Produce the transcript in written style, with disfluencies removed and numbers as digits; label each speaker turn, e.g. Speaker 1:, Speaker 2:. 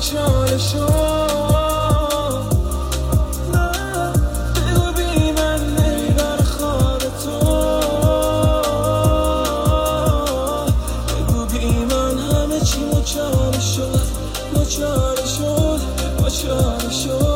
Speaker 1: مچاله شد. بگو بی من نمیبر خواب تو، بگو بی من همه چی مچاله شد، مچاله شد، مچاله شد.